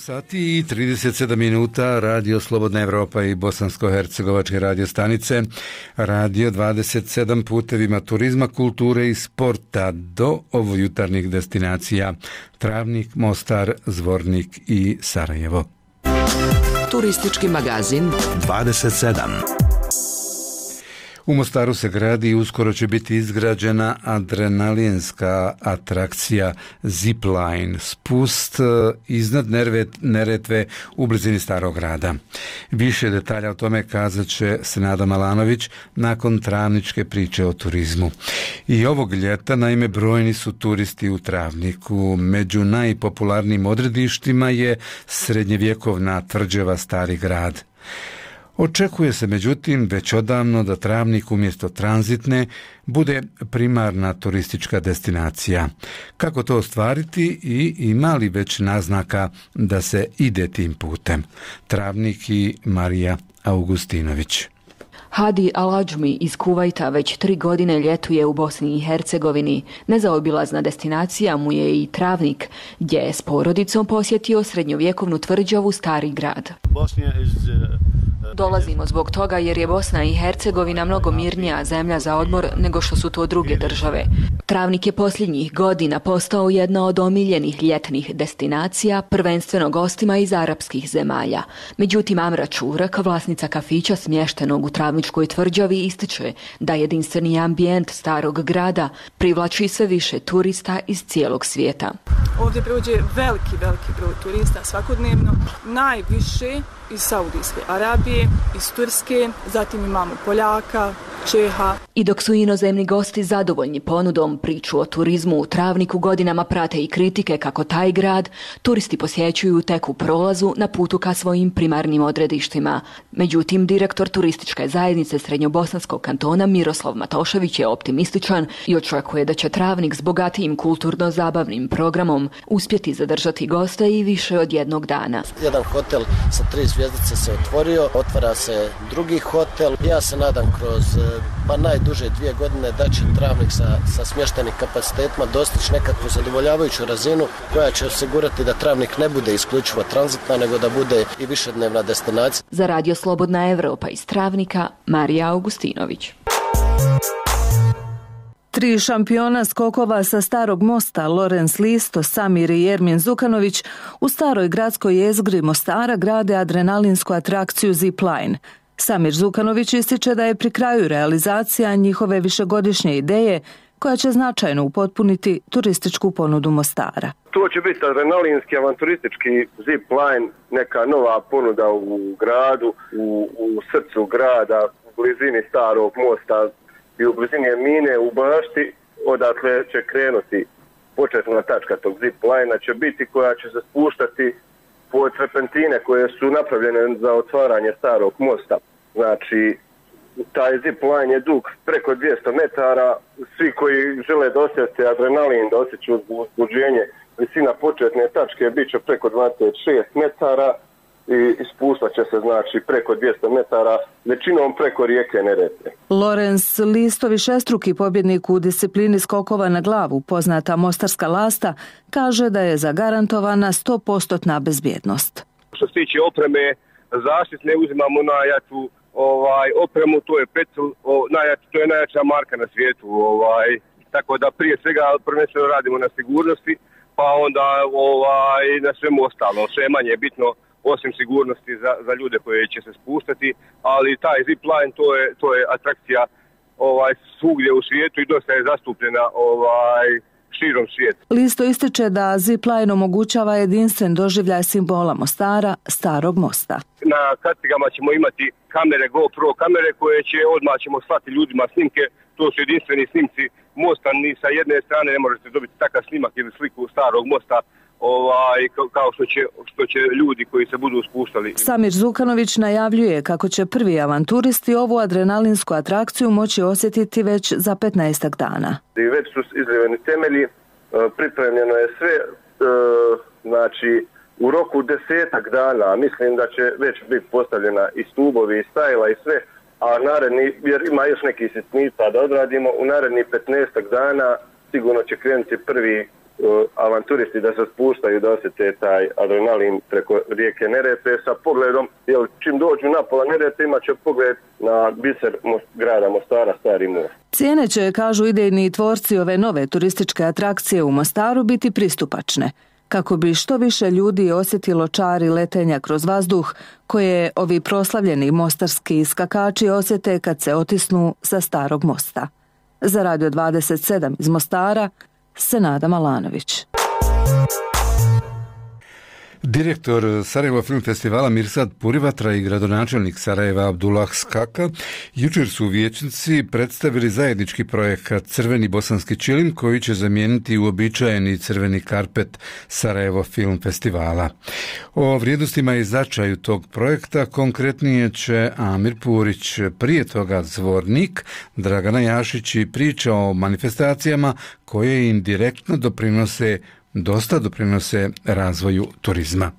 sati i trideset sedam minuta, Radio Slobodna Evropa i bosansko-hercegovačke radio stanice, Radio dvadeset sedam putevima turizma, kulture i sporta do ovojutarnjih destinacija Travnik, Mostar, Zvornik i Sarajevo. Turistički magazin dvadeset sedam. U Mostaru se gradi i uskoro će biti izgrađena adrenalinska atrakcija Zipline, spust iznad Neretve u blizini Starog grada. Više detalja o tome kazat će Senada Malanović nakon Travničke priče o turizmu. I ovog ljeta, naime, brojni su turisti u Travniku. Među najpopularnijim odredištima je srednjevjekovna tvrđava Stari grad. Očekuje se, međutim, već odavno da Travnik umjesto tranzitne bude primarna turistička destinacija. Kako to ostvariti i ima li već naznaka da se ide tim putem? Travnik i Marija Augustinović. Hadi Al-Adžmi iz Kuvajta već tri godine ljetuje u Bosni i Hercegovini. Nezaobilazna destinacija mu je i Travnik, gdje je s porodicom posjetio srednjovjekovnu tvrđavu Stari grad. Dolazimo zbog toga jer je Bosna i Hercegovina mnogo mirnija zemlja za odmor nego što su to druge države. Travnik je posljednjih godina postao jedna od omiljenih ljetnih destinacija, prvenstveno gostima iz arapskih zemalja. Međutim, Amra Čurak, vlasnica kafića smještenog u Travničkoj tvrđavi, ističe da jedinstveni ambijent Starog grada privlači sve više turista iz cijelog svijeta. Ovdje prođe veliki, veliki broj turista svakodnevno, najviše iz Saudijske Arabije, iz Turske, zatim imamo Poljaka, Čeha. I dok su inozemni gosti zadovoljni ponudom, priču o turizmu u Travniku godinama prate i kritike kako taj grad turisti posjećuju tek u prolazu na putu ka svojim primarnim odredištima. Međutim, direktor turističke zajednice Srednjobosanskog kantona Miroslav Matošević je optimističan i očekuje da će Travnik s bogatijim kulturno-zabavnim programom uspjeti zadržati goste i više od jednog dana. Jedan hotel sa tri zvjezdice se otvorio, otvara se drugi hotel. Ja se nadam kroz pa najduže dvije godine da će Travnik sa, sa smještajnim kapacitetima dostići nekakvu zadovoljavajuću razinu koja će osigurati da Travnik ne bude isključivo tranzitna, nego da bude i višednevna destinacija. Za Radio Slobodna Evropa iz Travnika, Marija Augustinović. Tri šampiona skokova sa Starog mosta, Lorenz Listo, Samir i Jermin Zukanović, u staroj gradskoj jezgri Mostara grade adrenalinsku atrakciju Zipline. Samir Zukanović ističe da je pri kraju realizacija njihove višegodišnje ideje koja će značajno upotpuniti turističku ponudu Mostara. To će biti adrenalinski, avanturistički zipline, neka nova ponuda u gradu, u, u srcu grada, u blizini Starog mosta i u blizini Emine, u bašti, odatle će krenuti početna tačka tog zipline će biti koja će se spuštati pod serpentine koje su napravljene za otvaranje Starog mosta. Znači, taj zipline je dug preko dvjesto metara. Svi koji žele da osjete adrenalin, da osjeću uzbuđenje, visina početne tačke bit će preko dvadeset šest metara i spuštat će se, znači, preko dvjesto metara, većinom preko rijeke Neretve. Lorenz Listo, višestruki pobjednik u disciplini skokova na glavu, poznata Mostarska lasta, kaže da je zagarantovana sto posto bezbjednost. Što se tiče opreme, zaštitne uzimamo najjaču ovaj, opremu, to je Petzl, najjač, to je najjača marka na svijetu. Ovaj, tako da prije svega prvenstveno radimo na sigurnosti, pa onda ovaj, na svemu ostalo. Sve manje je bitno osim sigurnosti za, za ljude koje će se spuštati, ali taj zipline to je, to je atrakcija ovaj, svugdje u svijetu i dosta je zastupljena ovaj, širom svijeta. Listo ističe da zipline omogućava jedinstven doživljaj simbola Mostara, Starog mosta. Na kacigama ćemo imati kamere, GoPro kamere koje će odmah ćemo slati ljudima snimke. To su jedinstveni snimci mosta, ni sa jedne strane ne možete dobiti takav snimak ili sliku Starog mosta ovaj, kao što će, što će ljudi koji se budu spuštali. Samir Zukanović najavljuje kako će prvi avanturisti ovu adrenalinsku atrakciju moći osjetiti već za petnaestak dana. I već su izriveni temelji, pripremljeno je sve, znači u roku desetak dana, mislim da će već biti postavljena i stubovi i stajla i sve, a naredni, jer ima još neki sitnica da odradimo, u naredni petnaestak dana sigurno će krenuti prvi avanturisti da se spuštaju, da osjete taj adrenalin preko rijeke Neretve sa pogledom, jer čim dođu na pola Neretve imat će pogled na biser grada Mostara, Stari most. Cijene će, kažu idejni tvorci ove nove turističke atrakcije u Mostaru, biti pristupačne, kako bi što više ljudi osjetilo čari letenja kroz vazduh koje ovi proslavljeni mostarski skakači osjete kad se otisnu sa Starog mosta. Za Radio dvadeset sedam iz Mostara, Senada Malanović. Direktor Sarajevo film festivala Mirsad Purivatra i gradonačelnik Sarajeva Abdullah Skaka jučer su u vijećnici predstavili zajednički projekat Crveni bosanski čilim koji će zamijeniti uobičajeni crveni karpet Sarajevo film festivala. O vrijednostima i značaju tog projekta konkretnije će Amir Purić, prije toga Zvornik, Dragana Jašić i priča o manifestacijama koje im direktno doprinose dosta doprinose razvoju turizma.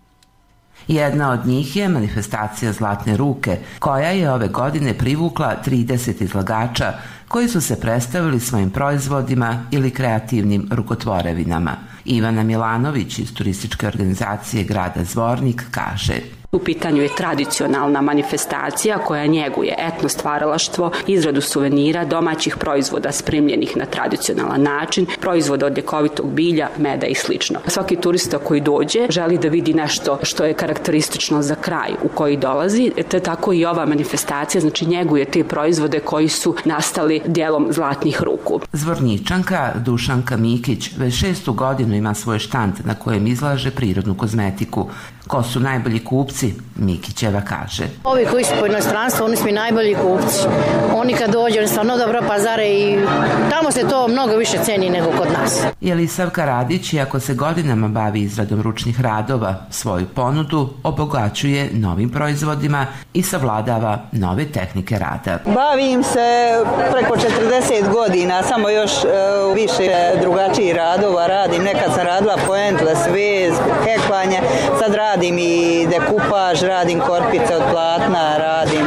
Jedna od njih je manifestacija Zlatne ruke, koja je ove godine privukla trideset izlagača koji su se predstavili svojim proizvodima ili kreativnim rukotvorevinama. Ivana Milanović iz turističke organizacije grada Zvornik kaže: U pitanju je tradicionalna manifestacija koja njeguje etno stvaralaštvo, izradu suvenira, domaćih proizvoda spremljenih na tradicionalan način, proizvoda od ljekovitog bilja, meda i slično. Svaki turista koji dođe želi da vidi nešto što je karakteristično za kraj u koji dolazi, te tako i ova manifestacija, znači njeguje te proizvode koji su nastali dijelom zlatnih ruku. Zvorničanka Dušanka Mikić već šestu godinu ima svoj štand na kojem izlaže prirodnu kozmetiku. Ko su najbolji kupci? Mikićeva kaže: Ovi koji su po inostranstvu, oni su mi najbolji kupci. Oni kad dođu, oni stvarno dobro pazare i tamo se to mnogo više ceni nego kod nas. Jelisavka Radić, iako se godinama bavi izradom ručnih radova, svoju ponudu obogaćuje novim proizvodima i savladava nove tehnike rada. Bavim se preko četrdeset godina, samo još uh, više drugačijih radova radim. Nekad sam radila poentless, vez, heklanje, sad radim Radim i dekupaž, radim korpice od platna, radim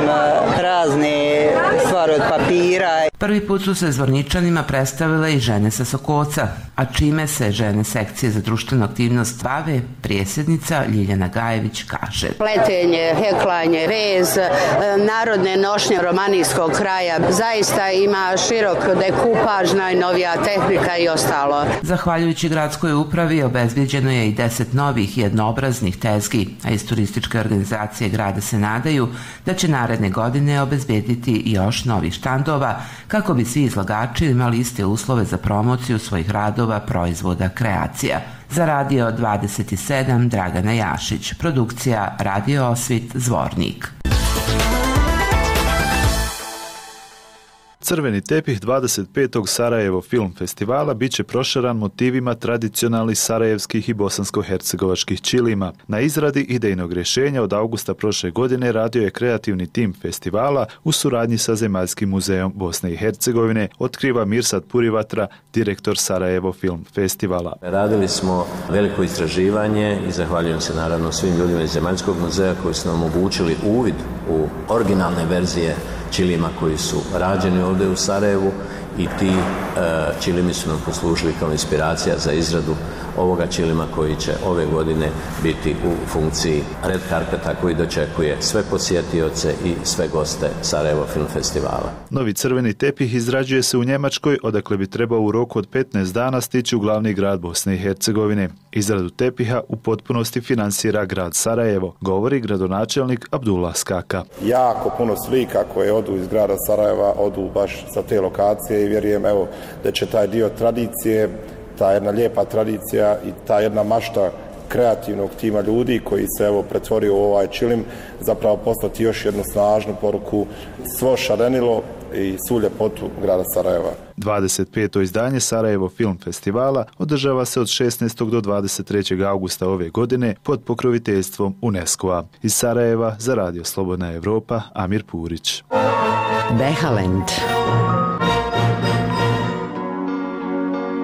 razne stvari od papira. Prvi put su se Zvorničanima predstavile i žene sa Sokoca, a čime se žene sekcije za društvenu aktivnost bave, predsjednica Ljiljana Gajević kaže: Pletenje, heklanje, rez, narodne nošnje romanijskog kraja, zaista ima širok dekupaž, najnovija tehnika i ostalo. Zahvaljujući gradskoj upravi obezbijeđeno je i deset novih jednoobraznih tezgi, a iz turističke organizacije grada se nadaju da će naredne godine obezbediti još novih štandova kako bi svi izlagači imali iste uslove za promociju svojih radova, proizvoda, kreacija. Za Radio dvadeset sedam Dragana Jašić, produkcija Radio Osvit, Zvornik. Crveni tepih dvadeset petog Sarajevo film festivala bit će prošaran motivima tradicionalnih sarajevskih i bosansko-hercegovačkih čilima. Na izradi idejnog rješenja od augusta prošle godine radio je kreativni tim festivala u suradnji sa Zemaljskim muzejom Bosne i Hercegovine, otkriva Mirsad Purivatra, direktor Sarajevo film festivala. Radili smo veliko istraživanje i zahvaljujem se naravno svim ljudima iz Zemaljskog muzeja koji su nam omogućili uvid u originalne verzije čilima koji su rađeni ovdje u Sarajevu i ti e, čilimi su nam poslužili kao inspiracija za izradu ovoga čilima koji će ove godine biti u funkciji red karpeta koji dočekuje sve posjetioce i sve goste Sarajevo film festivala. Novi crveni tepih izrađuje se u Njemačkoj, odakle bi trebao u roku od petnaest dana stići u glavni grad Bosne i Hercegovine. Izradu tepiha u potpunosti finansira grad Sarajevo, govori gradonačelnik Abdullah Skaka. Jako puno slika koje odu iz grada Sarajeva odu baš sa te lokacije i vjerujem evo da će taj dio tradicije, ta jedna lijepa tradicija i ta jedna mašta kreativnog tima ljudi koji se evo pretvorio u ovaj čilim zapravo poslati još jednu snažnu poruku svo šarenilo i svu ljepotu grada Sarajeva. dvadeset peto izdanje Sarajevo film festivala održava se od šesnaestog do dvadeset trećeg augusta ove godine pod pokroviteljstvom UNESCO-a. Iz Sarajeva za Radio Slobodna Evropa, Amir Purić. Behalend.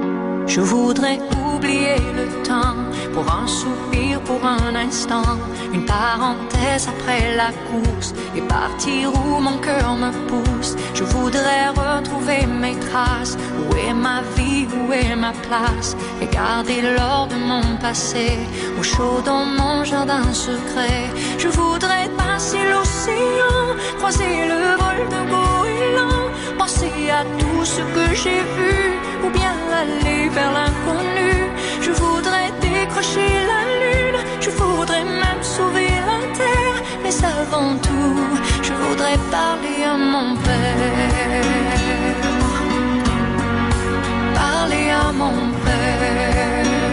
Je voudrais oublier le temps pour un soupir, pour un instant, une parenthèse après la course et partir où mon cœur me pousse. Je voudrais retrouver mes traces. Où est ma vie, où est ma place? Et garder l'or de mon passé au chaud dans mon jardin secret. Je voudrais passer l'océan, croiser le vol de goéland, penser à tout ce que j'ai vu, ou bien aller vers l'inconnu. Je voudrais décrocher la lune, je voudrais même sauver la terre, mais avant tout, je voudrais parler à mon père. Parler à mon père.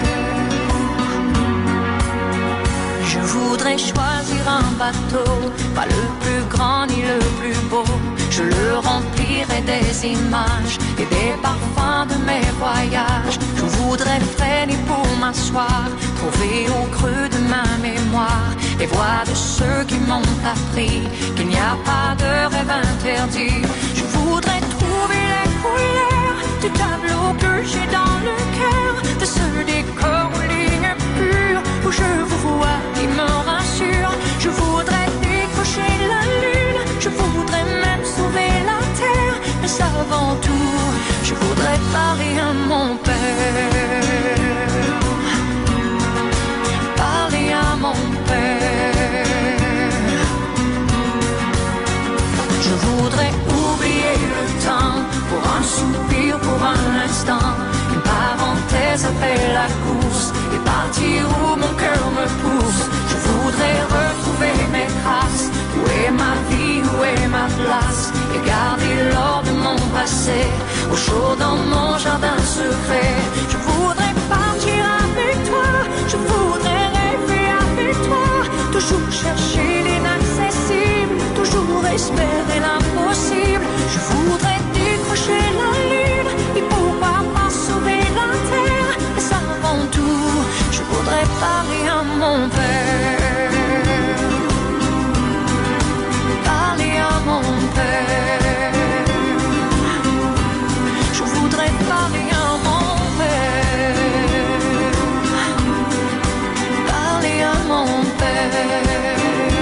Je voudrais choisir un bateau, pas le plus grand ni le plus beau. Je le remplirai des images et des parfums de mes voyages. Je voudrais freiner pour m'asseoir, trouver au creux de ma mémoire les voix de ceux qui m'ont appris qu'il n'y a pas de rêve interdit. Je voudrais trouver les couleurs du tableau que j'ai dans le cœur, de ce décor aux lignes pures où je vous vois qui me rassure. Je voudrais décrocher la lune, je voudrais même sauver la terre, mais avant tout, je voudrais parler à mon père. Parler à mon père. Je voudrais oublier le temps pour un soupir, pour un instant, une parenthèse après la course et partir où mon cœur me pousse. Je voudrais retrouver mes traces. Où est ma vie, où est ma place? Et garder l'or de mon passé au chaud dans mon jardin secret. Je voudrais partir avec toi, je voudrais rêver avec toi, toujours chercher l'inaccessible, toujours espérer l'impossible. Je voudrais décrocher la lune et pourquoi pas sauver la terre. Mais avant tout, je voudrais parler à mon père. Parler à mon père. Je voudrais parler à mon père. Parler à mon père.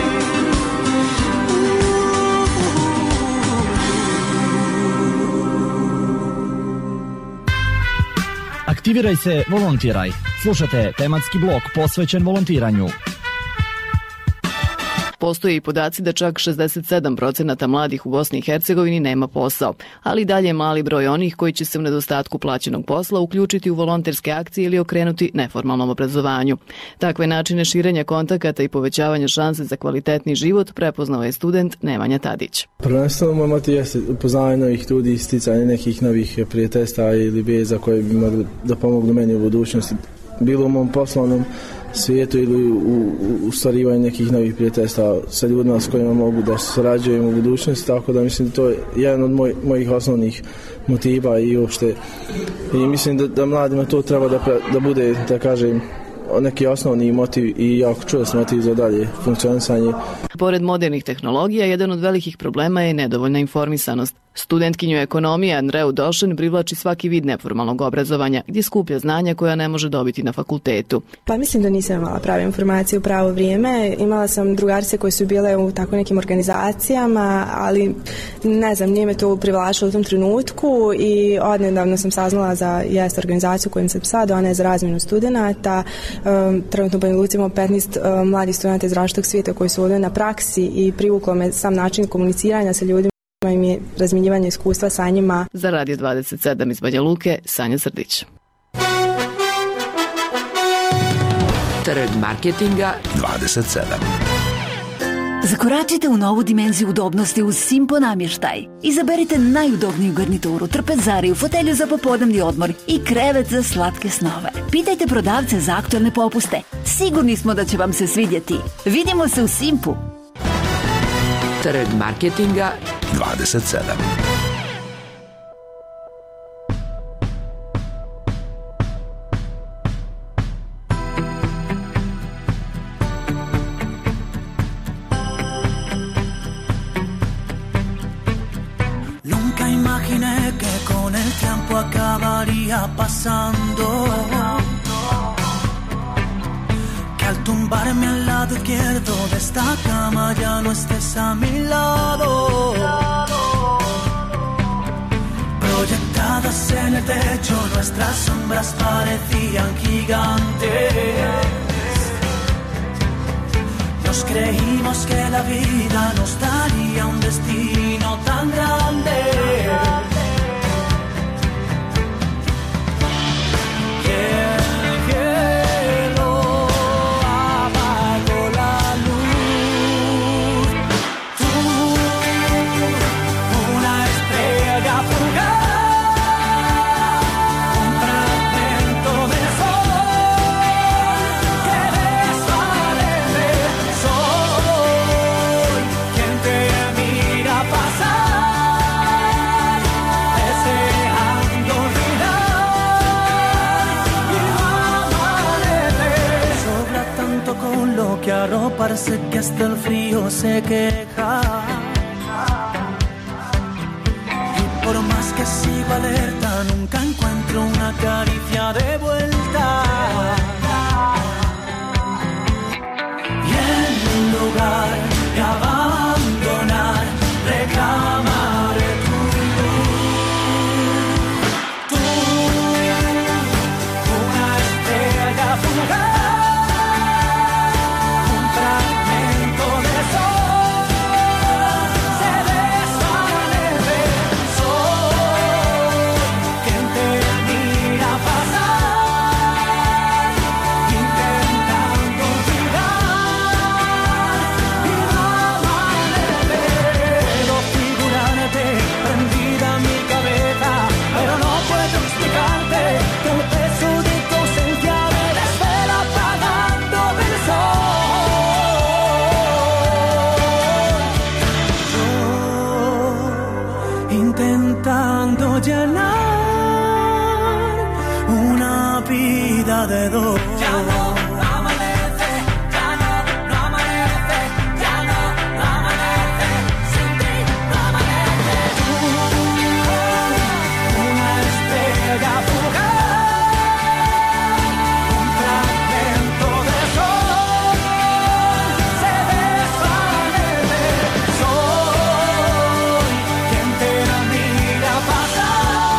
Aktiviraj se, volontiraj. Slušate tematski blok posvećen volontiranju. Postoje i podaci da čak šezdeset sedam procenata mladih u Bosni i Hercegovini nema posao, ali dalje je mali broj onih koji će se u nedostatku plaćenog posla uključiti u volonterske akcije ili okrenuti neformalnom obrazovanju. Takve načine širenja kontakata i povećavanja šanse za kvalitetni život prepoznao je student Nemanja Tadić. Prvenstveno moj motiv jeste upoznavanje novih ljudi i sticanje nekih novih prijateljstva ili veza koje bi mogli da pomognu meni u budućnosti, bilo u mom poslovnom svijetu ili u, u, u stvarivanju nekih novih prijateljstva sa ljudima s kojima mogu da sarađujem u budućnosti, tako da mislim da to je jedan od moj, mojih osnovnih motiva i uopšte i mislim da, da mladima to treba da, da bude, da kažem, neki osnovni motiv i jako čvrst motiv za dalje funkcionisanje. Pored modernih tehnologija, jedan od velikih problema je nedovoljna informisanost. Studentkinju ekonomije Andreju Došen privlači svaki vid neformalnog obrazovanja, gdje skuplja znanja koja ne može dobiti na fakultetu. Pa mislim da nisam imala prave informacije u pravo vrijeme. Imala sam drugarice koje su bile u tako nekim organizacijama, ali ne znam, nije me to privlačilo u tom trenutku i odnedavno sam saznala za jest organizaciju kojim sam sad, ona je za razmjenu studenata. Um, trenutno u Banja Luci imamo petnaest um, mladih studenta iz različitog svijeta koji su ovdje na praksi i privuklo me sam način komuniciranja sa ljudima i je razmjenjivanje iskustva sa njima. Za Radio dvadeset sedam iz Banja Luke, Sanja Srdić. Trg marketinga dvadeset sedam. Zakoračite u novu dimenziju udobnosti uz Simpo namještaj. Izaberite najudobniju garnituru, trpezariju, fotelju za popodnevni odmor i krevet za slatke snove. Pitajte prodavce za aktualne popuste. Sigurni smo da će vam se svidjeti. Vidimo se u Simpu. Trg marketinga dvadeset sedam. Nunca imaginé que con el tiempo acabaría estaría pasando. Que al tumbarme al lado izquierdo de esta cama ya no estés a mi lado. Proyectadas en el techo, nuestras sombras parecían gigantes. Nos creímos que la vida nos daría un destino tan grande. Yeah. Que arroparse que hasta el frío se queja. Y por más que sigo alerta, nunca encuentro una caricia de vuelta. Y en lugar de abandonar, reclamaré tu luz. Tú, una estrella fugaz. Intentando llenar una vida de dos. Ya no, no amanece, ya no, no amanece, ya no, no amanece, sin ti no amanece. Tú, una estrella fugaz, un fragmento de sol, se desvanece. Soy quien te mira pasar.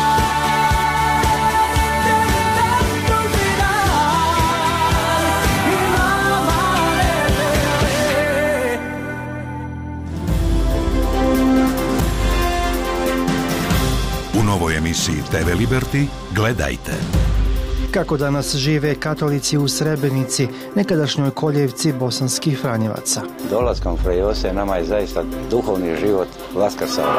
U novoj emisiji te ve Liberty gledajte. Kako danas žive katolici u Srebrenici, nekadašnjoj koljevci bosanskih Franjevaca. Dolaskom Fra Jose nama je zaista duhovni život vaskrsao.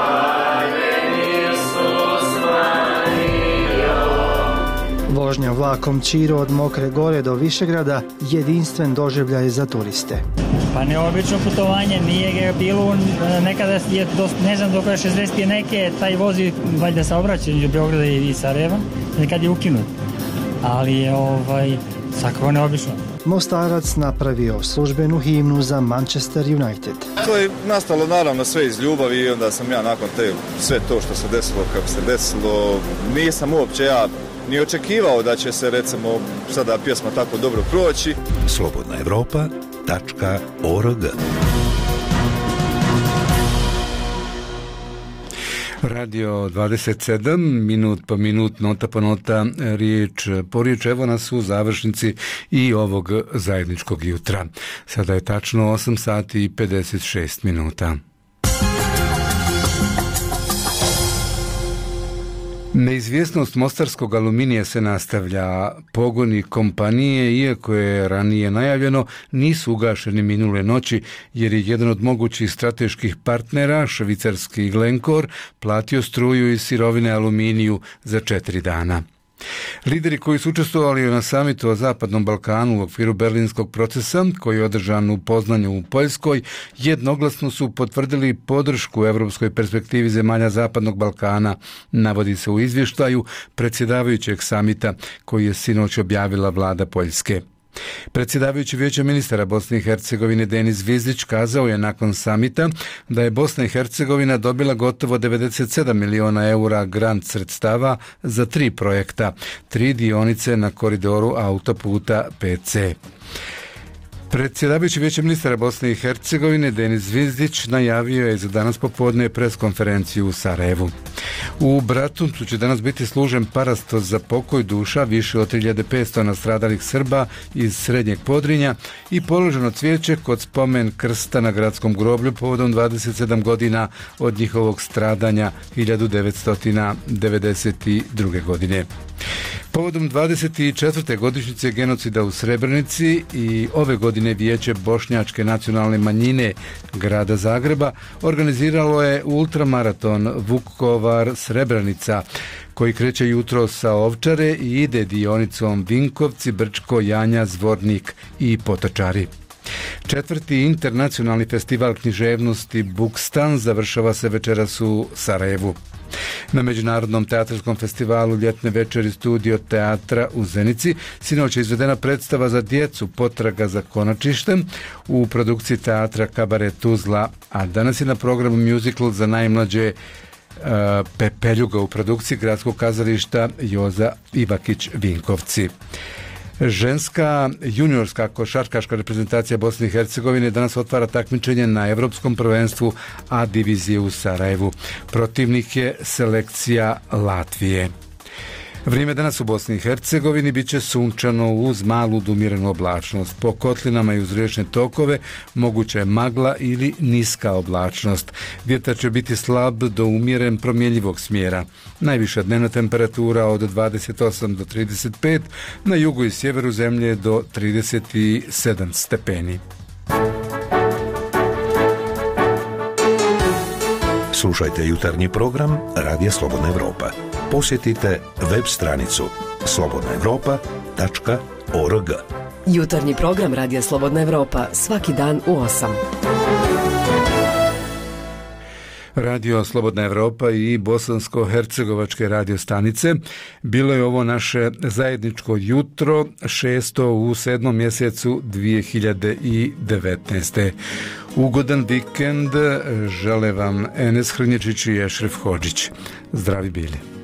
Vožnja vlakom Čiro od Mokre Gore do Višegrada jedinstven doživljaj za turiste. Pa neobično putovanje, nije ga bilo, nekada je, ne znam dok je šezdeset neke, taj vozi valjda saobraćaj između Beograda i Sarajeva, nekad je ukinut, ali je ovaj, svakako neobično. Mostarac napravio službenu himnu za Manchester United. To je nastalo naravno sve iz ljubavi i onda sam ja nakon te sve to što se desilo kako se desilo, nisam uopće ja ni očekivao da će se recimo sada pjesma tako dobro proći. Slobodna Evropa tačka org. Radio dvadeset sedam, minut po minut, nota po nota, riječ po riječ. Evo nas u završnici i ovog zajedničkog jutra. Sada je tačno osam sati i pedeset šest minuta. Neizvjesnost mostarskog aluminija se nastavlja. Pogoni kompanije, iako je ranije najavljeno, nisu ugašeni minule noći, jer je jedan od mogućih strateških partnera, švicarski Glencore, platio struju iz sirovine aluminiju za četiri dana. Lideri koji su učestvovali na samitu o Zapadnom Balkanu u okviru berlinskog procesa, koji je održan u Poznanju u Poljskoj, jednoglasno su potvrdili podršku evropskoj perspektivi zemalja Zapadnog Balkana, navodi se u izvještaju predsjedavajućeg samita koji je sinoć objavila vlada Poljske. Predsjedavajući Vijeća ministara Bosne i Hercegovine Denis Zvizdić kazao je nakon samita da je Bosna i Hercegovina dobila gotovo devedeset sedam miliona eura grant sredstava za tri projekta, tri dionice na koridoru autoputa P C. Predsjedavajući Vijeća ministara Bosne i Hercegovine Denis Zvizdić najavio je za danas popodne preskonferenciju u Sarajevu. U Bratuncu će danas biti služen parastos za pokoj duša više od tri hiljade petsto nastradalih Srba iz Srednjeg Podrinja i položeno cvijeće kod spomen krsta na gradskom groblju povodom dvadeset sedam godina od njihovog stradanja hiljadu devetsto devedeset druge. godine. Povodom dvadeset četvrte godišnjice genocida u Srebrenici i ove godine Vijeće Bošnjačke nacionalne manjine grada Zagreba organiziralo je ultramaraton Vukovar-Srebrenica koji kreće jutro sa Ovčare i ide dionicom Vinkovci, Brčko, Janja, Zvornik i Potočari. Četvrti internacionalni festival književnosti Bukstan završava se večeras u Sarajevu. Na Međunarodnom teatrarskom festivalu Ljetne večeri Studio teatra u Zenici sinoć je izvedena predstava za djecu Potraga za konačištem u produkciji teatra Kabaret Tuzla, a danas je na programu musical za najmlađe uh, Pepeljuga u produkciji Gradskog kazališta Joza Ivakić Vinkovci. Ženska juniorska košarkaška reprezentacija Bosne i Hercegovine danas otvara takmičenje na Evropskom prvenstvu A divizije u Sarajevu. Protivnik je selekcija Latvije. Vrijeme danas u Bosni i Hercegovini bit će sunčano uz malu do umjerenu oblačnost. Po kotlinama i uz riječne tokove moguća je magla ili niska oblačnost. Vjetar će biti slab do umjeren promjenjivog smjera. Najviša dnevna temperatura od dvadeset osam do trideset pet, na jugu i sjeveru zemlje do trideset sedam stepeni. Slušajte jutarnji program Radija Slobodna Evropa. Posjetite web stranicu slobodna evropa tačka org. Jutarnji program Radija Slobodna Evropa svaki dan u osam. Radio Slobodna Evropa i bosansko-hercegovačke radio stanice. Bilo je ovo naše zajedničko jutro, šesto u sedmom mjesecu dvije hiljade devetnaeste. Ugodan vikend žele vam Enes Hrnječić i Ešref Hodžić. Zdravi bili.